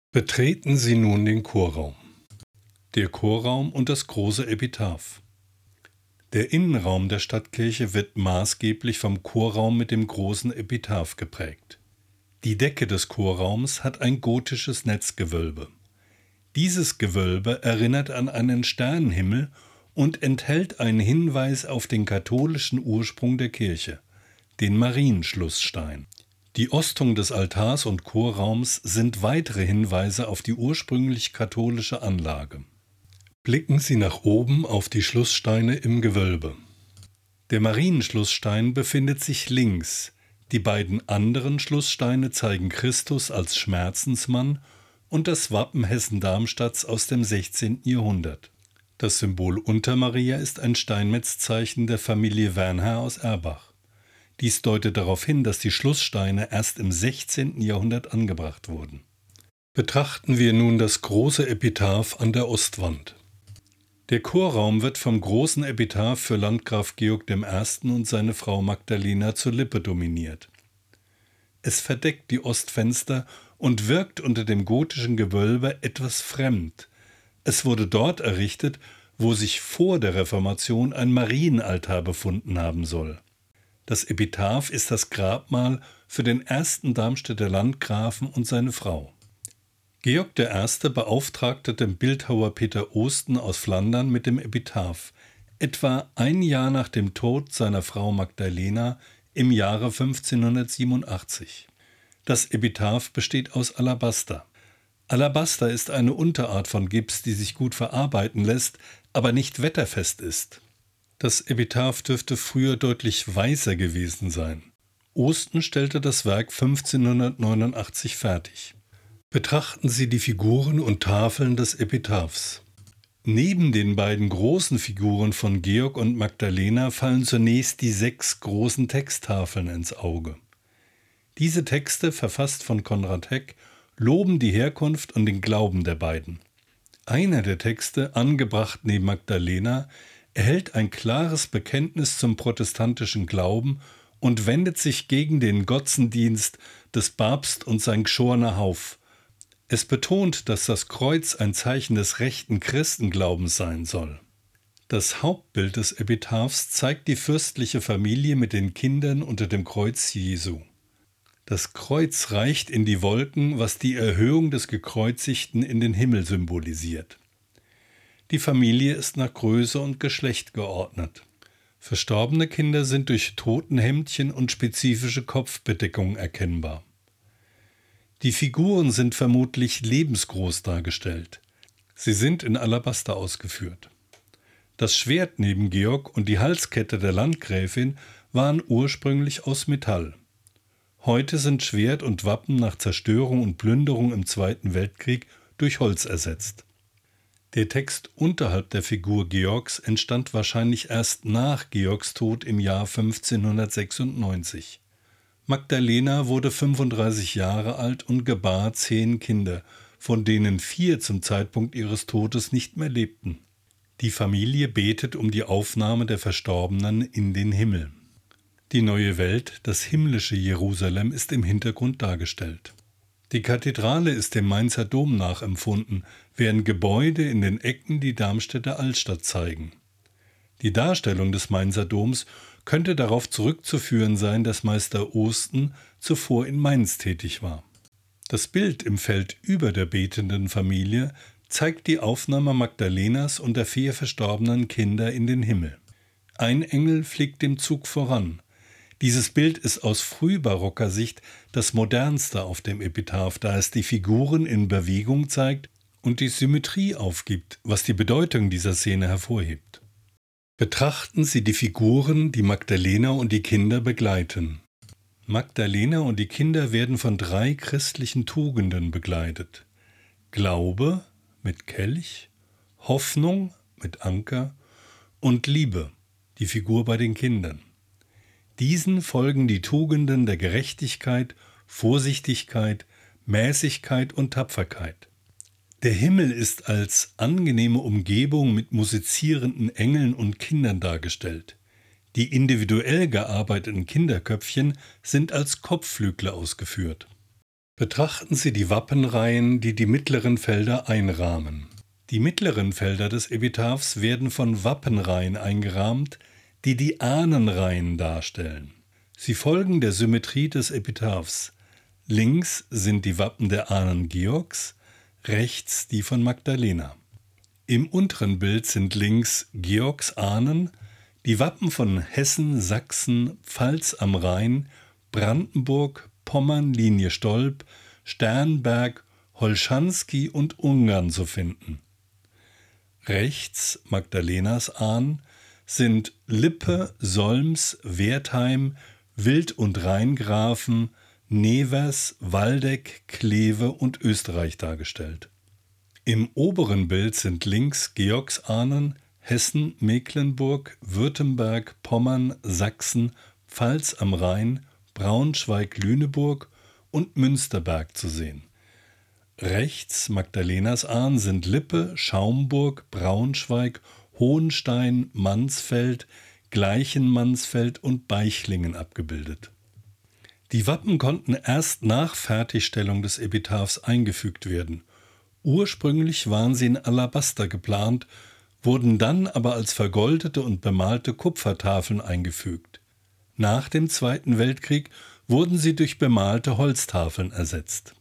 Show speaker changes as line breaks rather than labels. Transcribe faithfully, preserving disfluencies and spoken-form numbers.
Betreten Sie nun den Chorraum. Der Chorraum und das große Epitaph. Der Innenraum der Stadtkirche wird maßgeblich vom Chorraum mit dem großen Epitaph geprägt. Die Decke des Chorraums hat ein gotisches Netzgewölbe. Dieses Gewölbe erinnert an einen Sternenhimmel und enthält einen Hinweis auf den katholischen Ursprung der Kirche, den Marienschlussstein. Die Ostung des Altars und Chorraums sind weitere Hinweise auf die ursprünglich katholische Anlage. Blicken Sie nach oben auf die Schlusssteine im Gewölbe. Der Marienschlussstein befindet sich links. Die beiden anderen Schlusssteine zeigen Christus als Schmerzensmann und das Wappen Hessen-Darmstadts aus dem sechzehnten Jahrhundert. Das Symbol Untermaria ist ein Steinmetzzeichen der Familie Wernher aus Erbach. Dies deutet darauf hin, dass die Schlusssteine erst im sechzehnten Jahrhundert angebracht wurden. Betrachten wir nun das große Epitaph an der Ostwand. Der Chorraum wird vom großen Epitaph für Landgraf Georg der Erste und seine Frau Magdalena zur Lippe dominiert. Es verdeckt die Ostfenster und wirkt unter dem gotischen Gewölbe etwas fremd. Es wurde dort errichtet, wo sich vor der Reformation ein Marienaltar befunden haben soll. Das Epitaph ist das Grabmal für den ersten Darmstädter Landgrafen und seine Frau. Georg der Erste beauftragte den Bildhauer Peter Osten aus Flandern mit dem Epitaph, etwa ein Jahr nach dem Tod seiner Frau Magdalena im Jahre fünfzehnhundertsiebenundachtzig. Das Epitaph besteht aus Alabaster. Alabaster ist eine Unterart von Gips, die sich gut verarbeiten lässt, aber nicht wetterfest ist. Das Epitaph dürfte früher deutlich weißer gewesen sein. Osten stellte das Werk fünfzehnhundertneunundachtzig fertig. Betrachten Sie die Figuren und Tafeln des Epitaphs. Neben den beiden großen Figuren von Georg und Magdalena fallen zunächst die sechs großen Texttafeln ins Auge. Diese Texte, verfasst von Konrad Heck, loben die Herkunft und den Glauben der beiden. Einer der Texte, angebracht neben Magdalena, erhält ein klares Bekenntnis zum protestantischen Glauben und wendet sich gegen den Götzendienst des Papst und sein geschorner Hauf. Es betont, dass das Kreuz ein Zeichen des rechten Christenglaubens sein soll. Das Hauptbild des Epitaphs zeigt die fürstliche Familie mit den Kindern unter dem Kreuz Jesu. Das Kreuz reicht in die Wolken, was die Erhöhung des Gekreuzigten in den Himmel symbolisiert. Die Familie ist nach Größe und Geschlecht geordnet. Verstorbene Kinder sind durch Totenhemdchen und spezifische Kopfbedeckung erkennbar. Die Figuren sind vermutlich lebensgroß dargestellt. Sie sind in Alabaster ausgeführt. Das Schwert neben Georg und die Halskette der Landgräfin waren ursprünglich aus Metall. Heute sind Schwert und Wappen nach Zerstörung und Plünderung im Zweiten Weltkrieg durch Holz ersetzt. Der Text unterhalb der Figur Georgs entstand wahrscheinlich erst nach Georgs Tod im Jahr fünfzehnhundertsechsundneunzig. Magdalena wurde fünfunddreißig Jahre alt und gebar zehn Kinder, von denen vier zum Zeitpunkt ihres Todes nicht mehr lebten. Die Familie betet um die Aufnahme der Verstorbenen in den Himmel. Die neue Welt, das himmlische Jerusalem, ist im Hintergrund dargestellt. Die Kathedrale ist dem Mainzer Dom nachempfunden, während Gebäude in den Ecken die Darmstädter Altstadt zeigen. Die Darstellung des Mainzer Doms könnte darauf zurückzuführen sein, dass Meister Osten zuvor in Mainz tätig war. Das Bild im Feld über der betenden Familie zeigt die Aufnahme Magdalenas und der vier verstorbenen Kinder in den Himmel. Ein Engel fliegt dem Zug voran. Dieses Bild ist aus frühbarocker Sicht das modernste auf dem Epitaph, da es die Figuren in Bewegung zeigt und die Symmetrie aufgibt, was die Bedeutung dieser Szene hervorhebt. Betrachten Sie die Figuren, die Magdalena und die Kinder begleiten. Magdalena und die Kinder werden von drei christlichen Tugenden begleitet. Glaube mit Kelch, Hoffnung mit Anker und Liebe, die Figur bei den Kindern. Diesen folgen die Tugenden der Gerechtigkeit, Vorsichtigkeit, Mäßigkeit und Tapferkeit. Der Himmel ist als angenehme Umgebung mit musizierenden Engeln und Kindern dargestellt. Die individuell gearbeiteten Kinderköpfchen sind als Kopfflügel ausgeführt. Betrachten Sie die Wappenreihen, die die mittleren Felder einrahmen. Die mittleren Felder des Epitaphs werden von Wappenreihen eingerahmt, die die Ahnenreihen darstellen. Sie folgen der Symmetrie des Epitaphs. Links sind die Wappen der Ahnen Georgs, rechts die von Magdalena. Im unteren Bild sind links Georgs Ahnen, die Wappen von Hessen, Sachsen, Pfalz am Rhein, Brandenburg, Pommern, Linie Stolp, Sternberg, Holschanski und Ungarn zu finden. Rechts Magdalenas Ahnen sind Lippe, Solms, Wertheim, Wild- und Rheingrafen, Nevers, Waldeck, Kleve und Österreich dargestellt. Im oberen Bild sind links Georgs Ahnen, Hessen, Mecklenburg, Württemberg, Pommern, Sachsen, Pfalz am Rhein, Braunschweig, Lüneburg und Münsterberg zu sehen. Rechts Magdalenas Ahnen sind Lippe, Schaumburg, Braunschweig, Hohenstein, Mansfeld, Gleichenmansfeld und Beichlingen abgebildet. Die Wappen konnten erst nach Fertigstellung des Epitaphs eingefügt werden. Ursprünglich waren sie in Alabaster geplant, wurden dann aber als vergoldete und bemalte Kupfertafeln eingefügt. Nach dem Zweiten Weltkrieg wurden sie durch bemalte Holztafeln ersetzt.